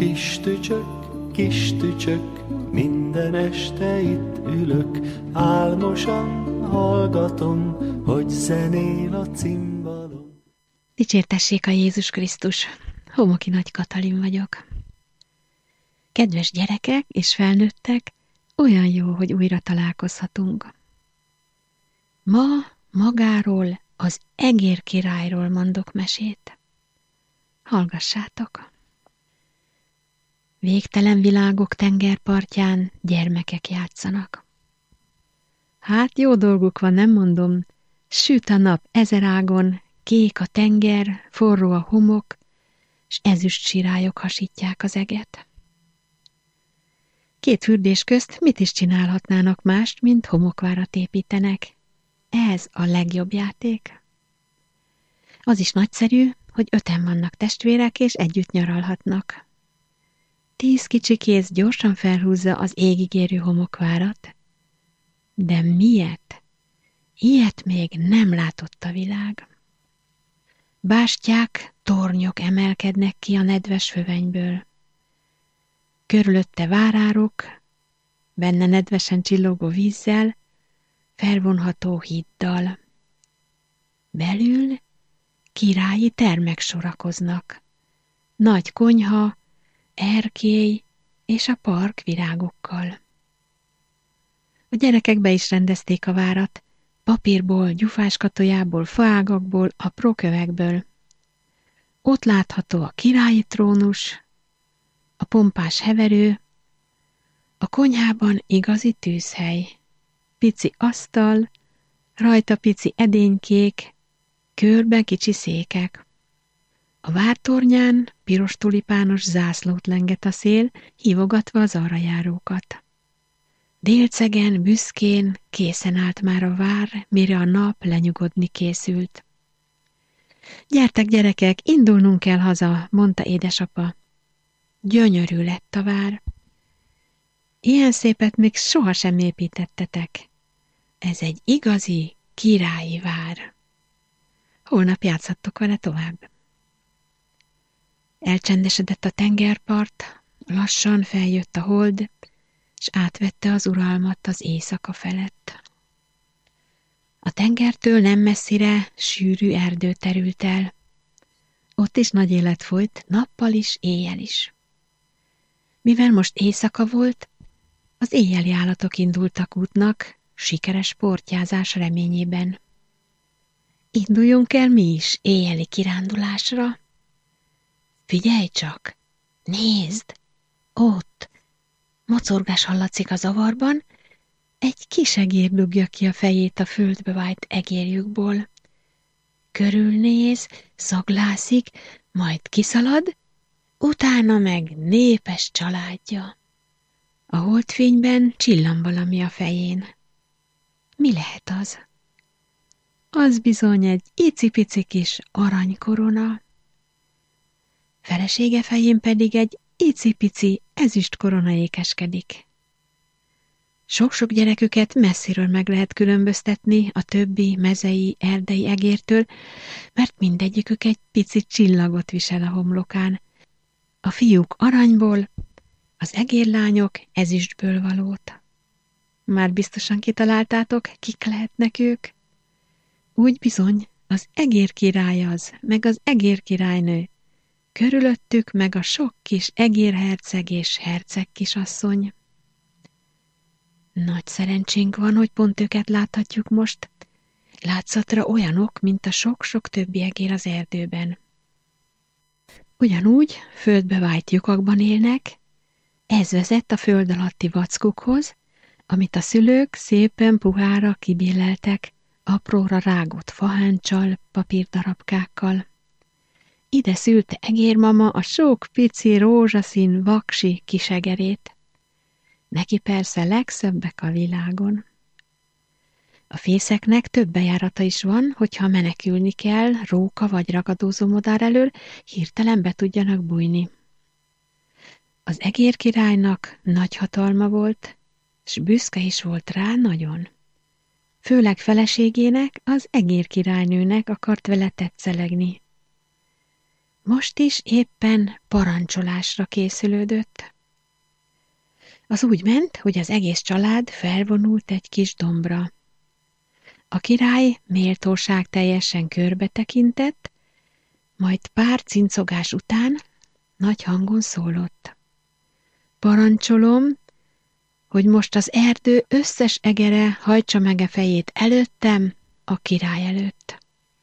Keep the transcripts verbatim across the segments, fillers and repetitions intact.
Kis tücsök, kis tücsök, minden este itt ülök, álmosan hallgatom, hogy zenél a cimbalom. Dicsértessék a Jézus Krisztus! Homoki Nagy Katalin vagyok. Kedves gyerekek és felnőttek, olyan jó, hogy újra találkozhatunk. Ma magáról, az egér királyról mondok mesét. Hallgassátok! Végtelen világok tengerpartján gyermekek játszanak. Hát jó dolguk van, nem mondom, süt a nap ezerágon, kék a tenger, forró a homok, s ezüst sirályok hasítják az eget. Két fürdés közt mit is csinálhatnának mást, mint homokvárat építenek? Ez a legjobb játék. Az is nagyszerű, hogy öten vannak testvérek, és együtt nyaralhatnak. Tíz kicsi kéz gyorsan felhúzza az égig érő homokvárat. De miért? Ilyet még nem látott a világ. Bástyák, tornyok emelkednek ki a nedves fövenyből. Körülötte várárok, benne nedvesen csillogó vízzel, felvonható híddal. Belül királyi termek sorakoznak. Nagy konyha, erkély és a park virágokkal. A gyerekek be is rendezték a várat, papírból, gyufáskatojából, faágakból, apró kövekből. Ott látható a királyi trónus, a pompás heverő, a konyhában igazi tűzhely, pici asztal, rajta pici edénykék, körbe kicsi székek. A vártornyán piros tulipános zászlót lenget a szél, hívogatva az arrajárókat. Délcegen, büszkén készen állt már a vár, mire a nap lenyugodni készült. Gyertek, gyerekek, indulnunk kell haza, mondta édesapa. Gyönyörű lett a vár. Ilyen szépet még sohasem építettetek. Ez egy igazi királyi vár. Holnap játszhattok vele tovább. Elcsendesedett a tengerpart, lassan feljött a hold, és átvette az uralmat az éjszaka felett. A tengertől nem messzire sűrű erdő terült el. Ott is nagy élet folyt, nappal is, éjjel is. Mivel most éjszaka volt, az éjjeli állatok indultak útnak, sikeres sportjázás reményében. Induljunk el mi is éjjeli kirándulásra? Figyelj csak! Nézd! Ott! Mocorgás hallatszik a zavarban, egy kis egér dugja ki a fejét a földbe vájt egérjükból. Körülnéz, szaglászik, majd kiszalad, utána meg népes családja. A holdfényben csillan valami a fején. Mi lehet az? Az bizony egy icipici kis aranykorona. Felesége fején pedig egy icipici ezüstkorona ékeskedik. Sok-sok gyereküket messziről meg lehet különböztetni a többi mezei, erdei egértől, mert mindegyikük egy pici csillagot visel a homlokán. A fiúk aranyból, az egérlányok ezüstből valót. Már biztosan kitaláltátok, kik lehetnek ők? Úgy bizony, az egér király az, meg az egér királynő. Körülöttük meg a sok kis egérherceg és herceg kisasszony. Nagy szerencsénk van, hogy pont őket láthatjuk most. Látszatra olyanok, mint a sok-sok többi egér az erdőben. Ugyanúgy földbe vájt lyukakban élnek, ez vezet a föld alatti vackukhoz, amit a szülők szépen puhára kibilleltek, apróra rágott faháncsal, papírdarabkákkal. Ide szülte egérmama a sok pici rózsaszín vaksi kisegerét. Neki persze legszebbek a világon. A fészeknek több bejárata is van, hogyha menekülni kell róka vagy ragadozó madár elől, hirtelen be tudjanak bújni. Az egér királynak nagy hatalma volt, s büszke is volt rá nagyon. Főleg feleségének, az egér királynőnek akart vele tetszelegni. most is éppen parancsolásra készülődött. Az úgy ment, hogy az egész család felvonult egy kis dombra. A király méltóság teljesen körbe tekintett, majd pár cincogás után nagy hangon szólott. Parancsolom, hogy most az erdő összes egere hajtsa meg a fejét előttem, a király előtt.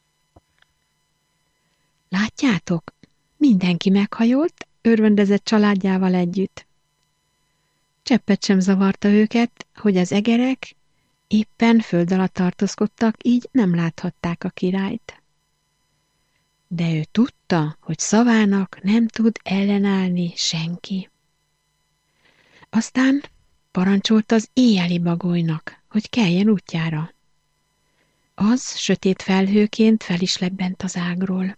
Látjátok, mindenki meghajolt, örvendezett családjával együtt. Cseppet sem zavarta őket, hogy az egerek éppen föld alatt tartózkodtak, így nem láthatták a királyt. De ő tudta, hogy szavának nem tud ellenállni senki. Aztán parancsolt az éjjeli bagolynak, hogy keljen útjára. Az sötét felhőként fel is lebbent az ágról.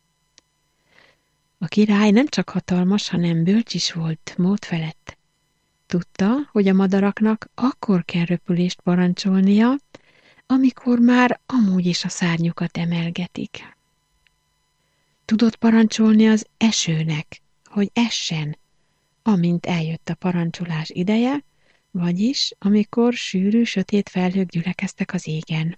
A király nem csak hatalmas, hanem bölcs is volt mód felett. Tudta, hogy a madaraknak akkor kell röpülést parancsolnia, amikor már amúgy is a szárnyukat emelgetik. Tudott parancsolni az esőnek, hogy essen, amint eljött a parancsolás ideje, vagyis amikor sűrű, sötét felhők gyülekeztek az égen.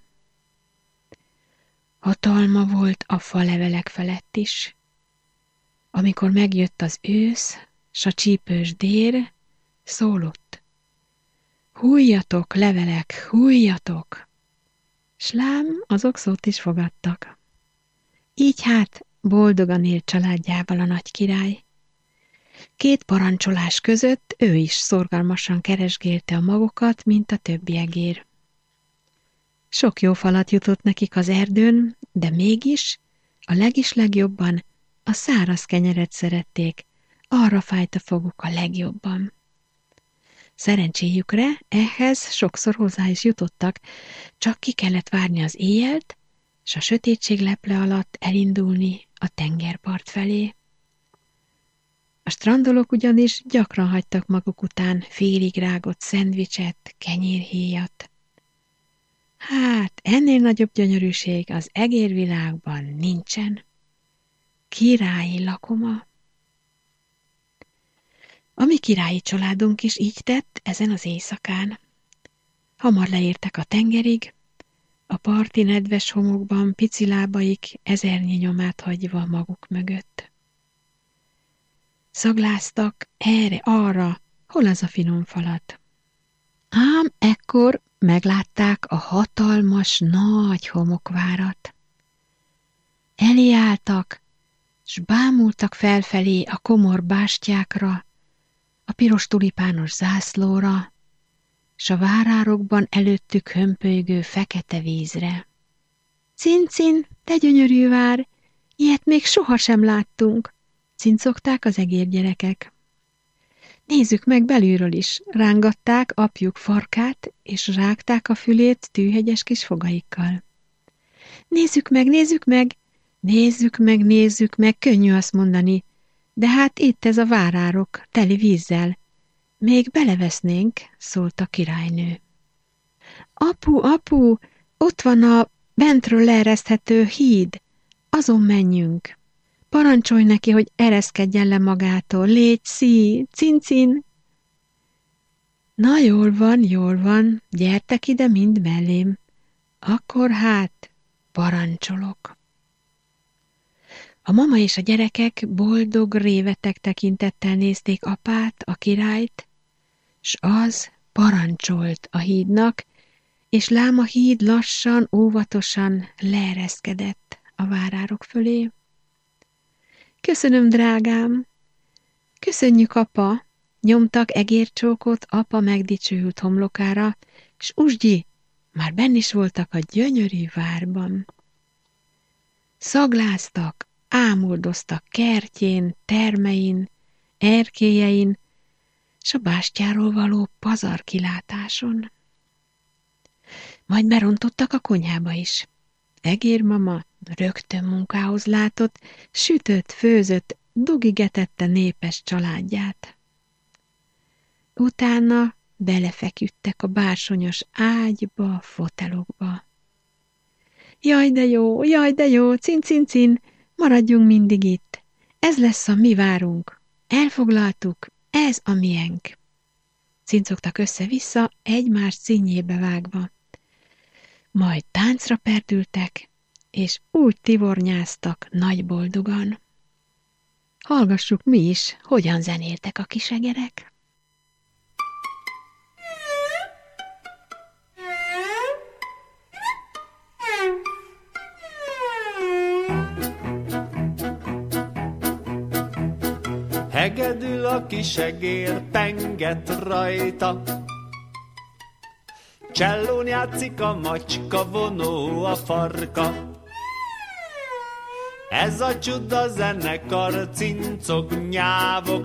Hatalma volt a falevelek felett is. Amikor megjött az ősz, s a csípős dér, szólott. Hújjatok, levelek, hújjatok! S lám, azok szót is fogadtak. Így hát boldogan élt családjával a nagy király. Két parancsolás között ő is szorgalmasan keresgélte a magokat, mint a többi egér. Sok jó falat jutott nekik az erdőn, de mégis a legis legjobban a száraz kenyeret szerették, arra fájt a foguk a legjobban. Szerencséjükre ehhez sokszor hozzá is jutottak, csak ki kellett várni az éjjelt, s a sötétség leple alatt elindulni a tengerpart felé. A strandolók ugyanis gyakran hagytak maguk után félig rágott szendvicset, kenyérhéjat. Hát, ennél nagyobb gyönyörűség az egérvilágban nincsen. Királyi lakoma. A mi királyi családunk is így tett ezen az éjszakán. Hamar leértek a tengerig, a parti nedves homokban pici lábaik ezernyi nyomát hagyva maguk mögött. Szagláztak erre-arra, hol az a finom falat. Ám ekkor meglátták a hatalmas, nagy homokvárat. Elé álltak, s bámultak felfelé a komor bástyákra, a piros tulipános zászlóra, s a várárokban előttük hömpölygő fekete vízre. Cincin, te gyönyörű vár, ilyet még sohasem láttunk, cincogták az egérgyerekek. Nézzük meg belülről is, rángatták apjuk farkát, és rágták a fülét tűhegyes kis fogaikkal. Nézzük meg, nézzük meg, nézzük meg, nézzük meg, könnyű azt mondani, de hát itt ez a várárok, teli vízzel. Még belevesznénk, szólt a királynő. Apu, apu, ott van a bentről leereszthető híd, azon menjünk. Parancsolj neki, hogy ereszkedjen le magától, légy szí, cincin. Na jól van, jól van, gyertek ide mind mellém. Akkor hát parancsolok. A mama és a gyerekek boldog réveteg tekintettel nézték apát, a királyt, s az parancsolt a hídnak, és lám a híd lassan, óvatosan leereszkedett a várárok fölé. Köszönöm, drágám! Köszönjük, apa! Nyomtak egércsókot apa megdicsőült homlokára, s usgyi, már benn is voltak a gyönyörű várban. Szagláztak, ámuldoztak kertjén, termein, erkélyein, s a bástyáról való pazar kilátáson. Majd berontottak a konyhába is. Egérmama rögtön munkához látott, sütött, főzött, dugigetette népes családját. Utána belefeküdtek a bársonyos ágyba, fotelokba. Jaj, de jó, jaj, de jó, cin-cin-cin, maradjunk mindig itt. ez lesz a mi várunk. Elfoglaltuk, ez a miénk. Cincogtak össze-vissza, egymás színjébe vágva. Majd táncra perdültek, és úgy tivornyáztak nagy boldogan. Hallgassuk mi is, hogyan zenéltek a kisegerek. Hegedül a kisegér, penget rajta, csellón játszik a macska, vonó a farka. Ez a csuda zenekar, cincok, nyávok,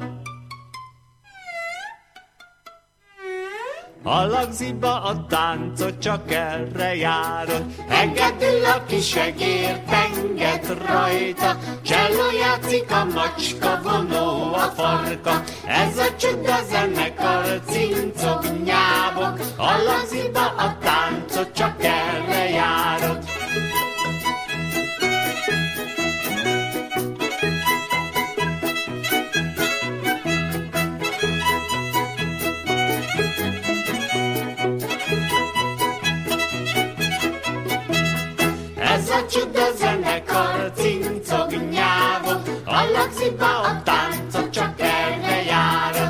a lagziba a táncot csak erre járod. Hegedül a kisegér, penget rajta, cselló játszik a macska, vonó a farka. Ez a csuda zenekar, cincok, nyávok, a lagziba a táncot csak erre járod. Ez a csuda zenekar, cincog, nyávog, a lagziba a táncot csak erre járod.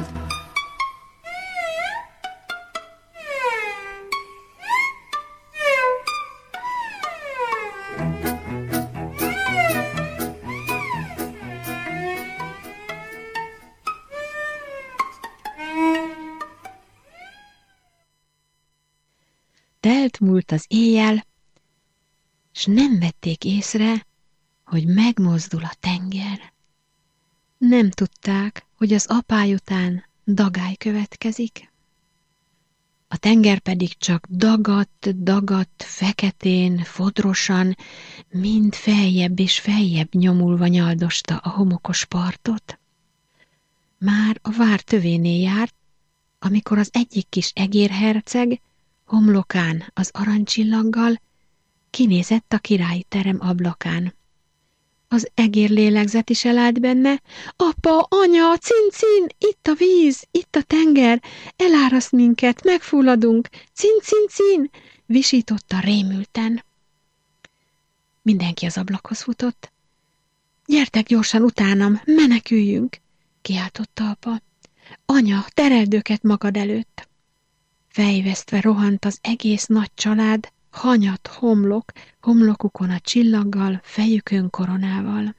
Telt múlt az éjjel, s nem vették észre, hogy megmozdul a tenger. Nem tudták, hogy az apály után dagály következik. A tenger pedig csak dagadt, dagadt, feketén, fodrosan, mind feljebb és feljebb nyomulva nyaldosta a homokos partot. Már a vár tövénél járt, amikor az egyik kis egérherceg homlokán az aranycsillaggal kinézett a királyi terem ablakán. Az egér lélegzet is elállt benne. Apa, anya, cincin, itt a víz, itt a tenger, eláraszt minket, megfulladunk, cincincin, visította rémülten. Mindenki az ablakhoz futott. Gyertek gyorsan utánam, meneküljünk, kiáltotta apa. Anya, tereld őket magad előtt. Fejvesztve rohant az egész nagy család, hanyat homlok, homlokukon a csillaggal, fejükön koronával.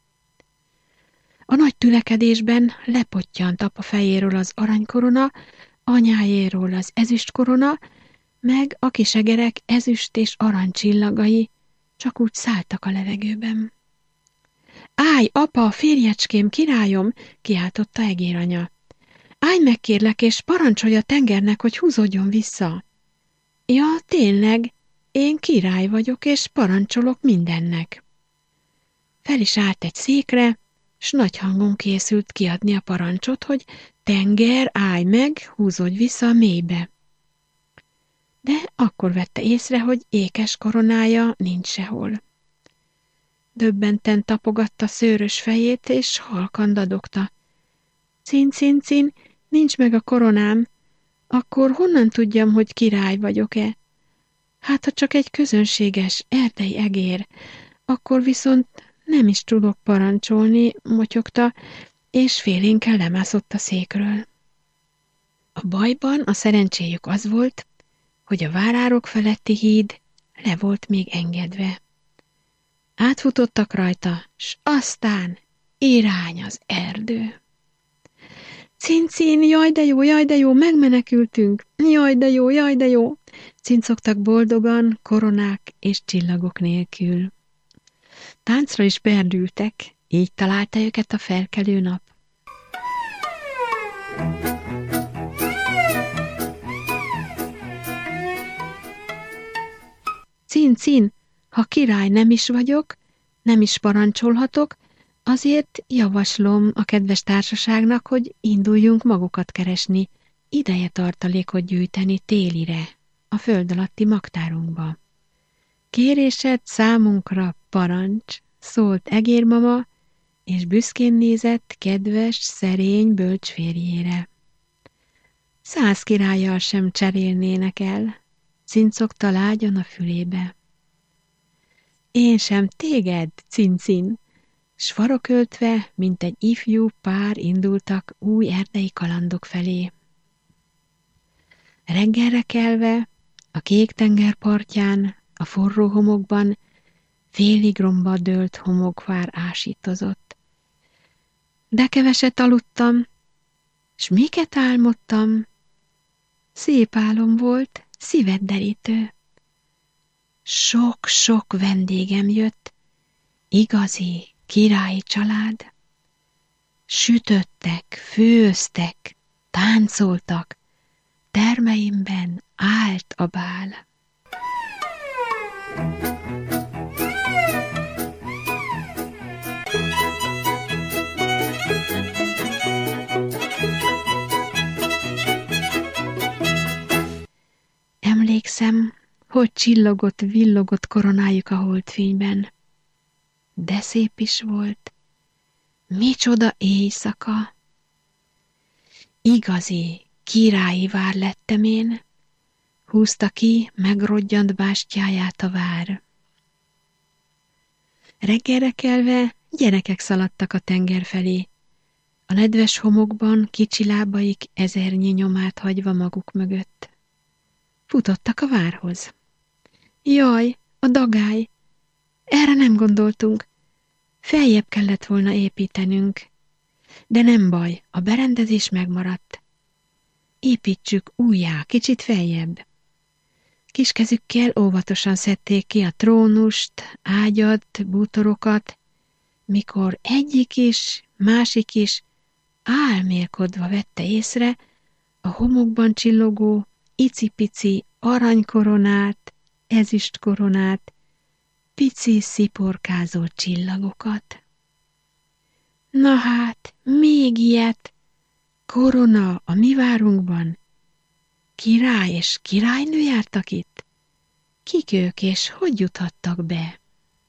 A nagy tülekedésben lepottyant apa fejéről az aranykorona, anyájéról az ezüstkorona, meg a kisegerek ezüst és aranycsillagai csak úgy szálltak a levegőben. Állj, apa, férjecském, királyom, kiáltotta egéranya. Állj meg kérlek, és parancsolj a tengernek, hogy húzódjon vissza. Ja, tényleg, én király vagyok, és parancsolok mindennek. Fel is állt egy székre, s nagy hangon készült kiadni a parancsot, hogy tenger, állj meg, húzódj vissza a mélybe. De akkor vette észre, hogy ékes koronája nincs sehol. Döbbenten tapogatta szőrös fejét, és halkan dadogta. Cin, cin, cin, nincs meg a koronám, akkor honnan tudjam, hogy király vagyok-e? Hát, ha csak egy közönséges erdei egér, akkor viszont nem is tudok parancsolni, motyogta, és félénkkel lemászott a székről. A bajban a szerencséjük az volt, hogy a várárok feletti híd le volt még engedve. Átfutottak rajta, s aztán irány az erdő. Cincin, jaj de jó, jaj de jó, megmenekültünk, jaj de jó, jaj de jó, cincogtak boldogan, koronák és csillagok nélkül. Táncra is perdültek, így találta őket a felkelő nap. Cincin, ha király nem is vagyok, nem is parancsolhatok, azért javaslom a kedves társaságnak, hogy induljunk magukat keresni, ideje tartalékot gyűjteni télire, a föld alatti magtárunkba. Kérésed számunkra parancs, szólt egérmama, és büszkén nézett kedves, szerény bölcs férjére. Száz királlyal sem cserélnének el, cincogta lágyan a fülébe. Én sem téged, cincin, s faroköltve, mint egy ifjú pár indultak új erdei kalandok felé. Reggelre kelve, a kék tenger partján, a forró homokban félig romba dőlt homokvár ásítozott. De keveset aludtam, s miket álmodtam? Szép álom volt, szíved derítő. Sok-sok vendégem jött, igazi, királyi család. Sütöttek, főztek, táncoltak, termeimben állt a bál. Emlékszem, hogy csillogott, villogott koronájuk a holdfényben. De szép is volt. Micsoda éjszaka! Igazi, királyi vár lettem én, húzta ki megrodjant bástyáját a vár. Reggelre kelve gyerekek szaladtak a tenger felé, a nedves homokban kicsi lábaik ezernyi nyomát hagyva maguk mögött. Futottak a várhoz. Jaj, a dagály! Erre nem gondoltunk. Feljebb kellett volna építenünk. De nem baj, a berendezés megmaradt. Építsük újjá, kicsit feljebb. Kis kezükkel óvatosan szedték ki a trónust, ágyat, bútorokat, mikor egyik is, másik is álmélkodva vette észre a homokban csillogó, icipici aranykoronát, ezüstkoronát, pici sziporkázó csillagokat. Na hát, még ilyet! Korona a mi várunkban? Király és királynő jártak itt? Kik ők és hogy juthattak be?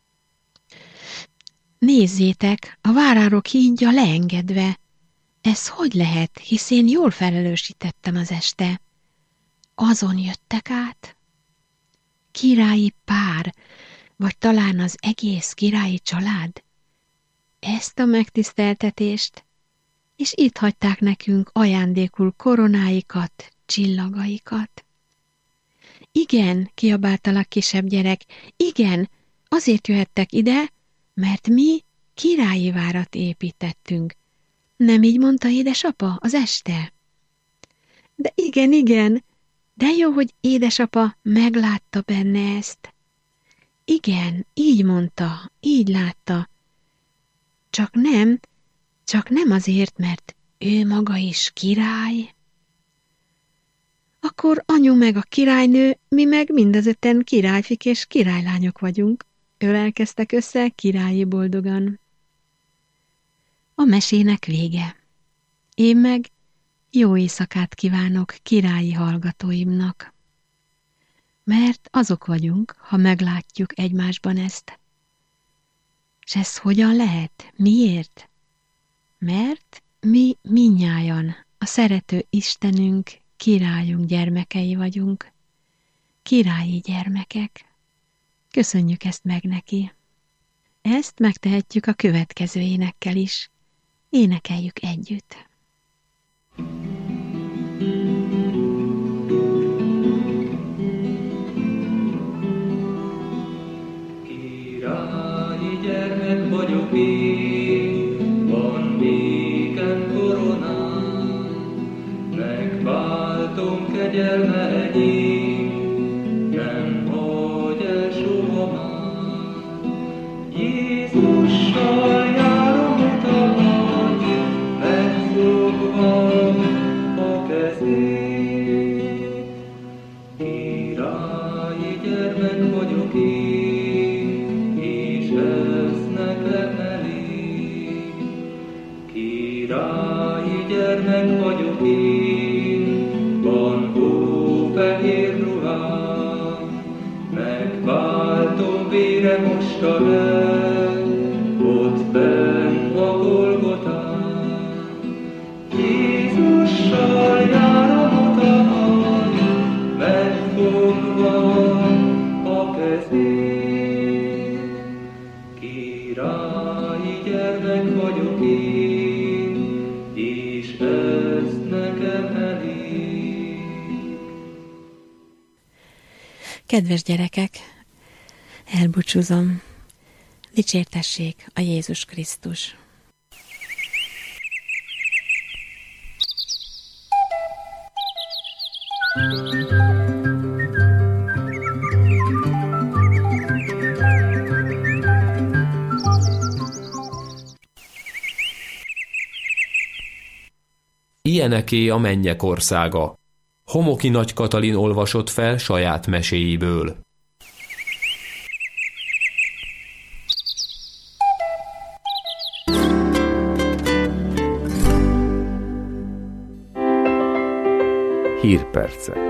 Nézzétek, a várárok hídja leengedve. Ez hogy lehet, hisz én jól felelősítettem az este. Azon jöttek át? Királyi pár, vagy talán az egész királyi család? Ezt a megtiszteltetést, és itt hagyták nekünk ajándékul koronáikat, csillagaikat. Igen, kiabálta a kisebb gyerek, igen, azért jöhettek ide, mert mi királyi várat építettünk. Nem így mondta édesapa az este? De igen, igen, de jó, hogy édesapa meglátta benne ezt. Igen, így mondta, így látta. Csak nem, csak nem azért, mert ő maga is király. Akkor anyu meg a királynő, mi meg mindazötten királyfik és királylányok vagyunk. Ölelkeztek össze királyi boldogan. A mesének vége. Én meg jó éjszakát kívánok királyi hallgatóimnak. Mert azok vagyunk, ha meglátjuk egymásban ezt. S ez hogyan lehet? Miért? Mert mi mindnyájan a szerető Istenünk, királyunk gyermekei vagyunk. Királyi gyermekek. Köszönjük ezt meg neki. Ezt megtehetjük a következő énekkel is. Énekeljük együtt. Királyi gyermek vagyok én, van nékem koronám, megváltom kegyelme enyém, nem hagy el soha már. Jézussal járom utat, megfogva a kezét. Királyi gyermek vagyok én, és ez nekem elég. Királyi gyermek vagyok én, van hófehér ruhám, megváltom vére mosta le, ott benn a gyermek vagyok én, és ez nekem elég. Kedves gyerekek, elbúcsúzom. Dicsértessék a Jézus Krisztus. Ilyeneké a mennyek országa. Homoki Nagy Katalin olvasott fel saját meséiből. Hírpercek.